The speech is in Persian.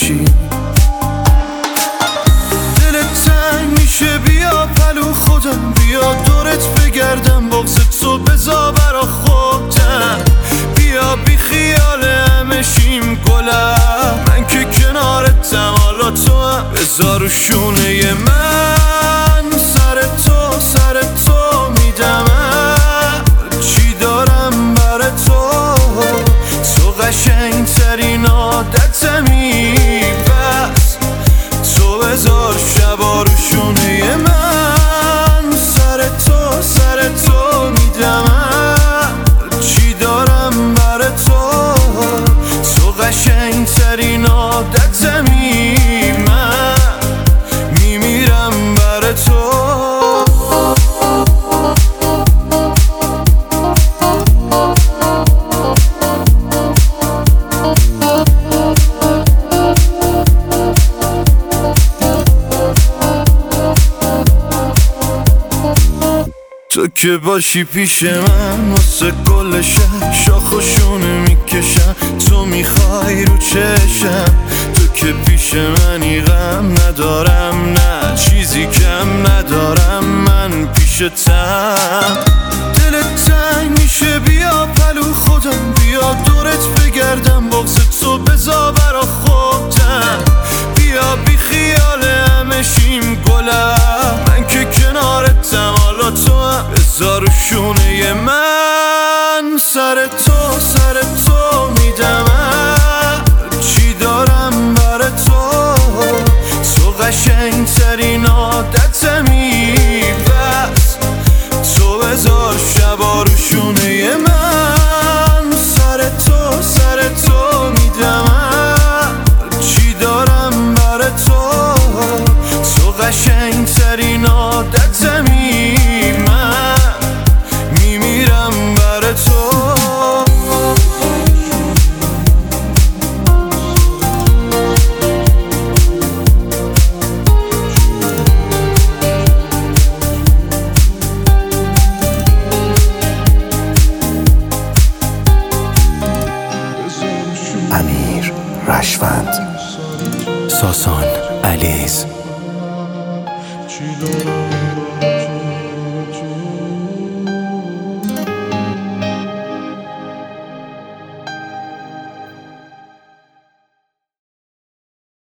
باشی. دلت تنگ میشه بیا پلو خودم، بیا دورت بگردم، بغض تو بذار برا خودم، بیا بی خیال همه شیم گلم. من که کنارتم حالا تو هم بذار رو شونه من، سر تو میدم چی دارم برا تو قشنگ ترین عادتمی، بس تو بذار شبا رو شونه من، سر تو میدم چی دارم برا تو قشنگ ترین عادتمی، من میمیرم برا تو. تو که باشی پیش من واسه کل شب شاخ و شونه میکشم، تو میخوای رو چشم، تو که پیش منی غم ندارم، نه چیزی کم ندارم من پیشتم. دلت تنگ میشه بیا پلو خودم، بیا دورت بگردم، بغض تو بذار برا خودم، بیا بی خیال همه شیم گلم. من که کنارتم حالا تو هم بذار رو شونه من، سر تو میدم چی دارم برا تو قشنگ ترین عادتمی، بس تو بذار شبا رو شونه من، سر تو میدم چی دارم برا تو قشنگ ترین عادتمی، من میمیرم برا تو. امیر رشوند، ساسان علیز.